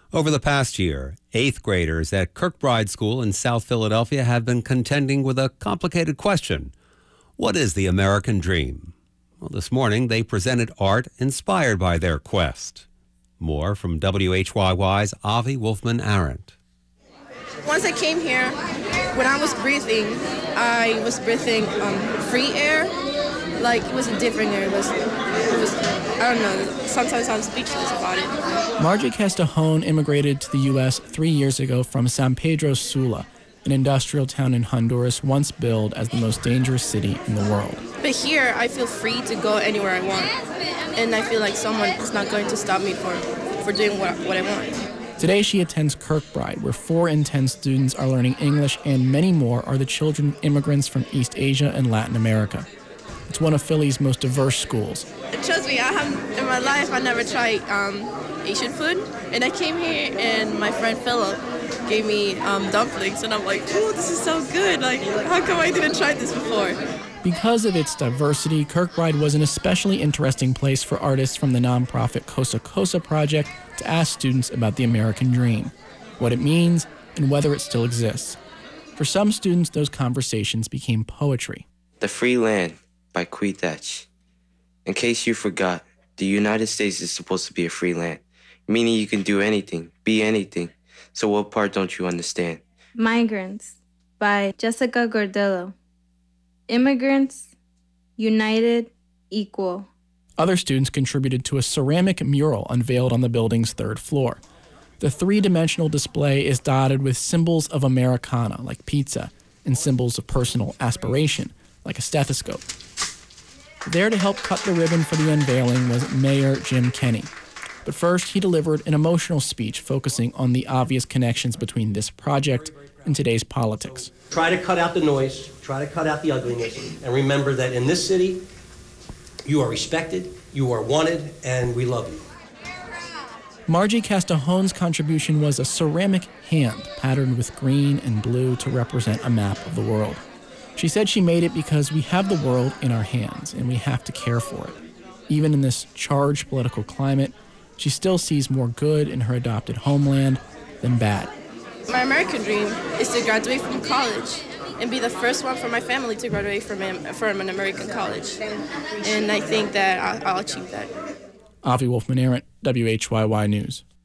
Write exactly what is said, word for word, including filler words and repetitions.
Over the past year, eighth graders at Kirkbride School in South Philadelphia have been contending with a complicated question. What is the American dream? Well, this morning they presented art inspired by their quest. More from W H Y Y's Avi Wolfman-Arent. Once I came here, when I was breathing, I was breathing um, free air. Like, it was a different air. It was, it was, I don't know, sometimes I'm speechless about it. Margie Castajon immigrated to the U S three years ago from San Pedro Sula, an industrial town in Honduras once billed as the most dangerous city in the world. But here, I feel free to go anywhere I want. And I feel like someone is not going to stop me for, for doing what, what I want. Today, she attends Kirkbride, where four in ten students are learning English, and many more are the children of immigrants from East Asia and Latin America. It's one of Philly's most diverse schools. Trust me, I have in my life I never tried um, Asian food, and I came here and my friend Philip gave me um, dumplings, and I'm like, oh, this is so good. Like, how come I didn't try this before? Because of its diversity, Kirkbride was an especially interesting place for artists from the nonprofit Cosa Cosa Project to ask students about the American dream, what it means, and whether it still exists. For some students, those conversations became poetry. The Free Land by Queethach. In case you forgot, the United States is supposed to be a free land, meaning you can do anything, be anything. So what part don't you understand? Migrants by Jessica Gordillo. Immigrants, united, equal. Other students contributed to a ceramic mural unveiled on the building's third floor. The three-dimensional display is dotted with symbols of Americana, like pizza, and symbols of personal aspiration, like a stethoscope. There to help cut the ribbon for the unveiling was Mayor Jim Kenney. But first, he delivered an emotional speech focusing on the obvious connections between this project and today's politics. Try to cut out the noise, try to cut out the ugliness, and remember that in this city, you are respected, you are wanted, and we love you. Margie Castajon's contribution was a ceramic hand patterned with green and blue to represent a map of the world. She said she made it because we have the world in our hands and we have to care for it. Even in this charged political climate, she still sees more good in her adopted homeland than bad. My American dream is to graduate from college and be the first one from my family to graduate from, from an American college. And I think that I'll, I'll achieve that. Avi Wolfman-Arent, W H Y Y News.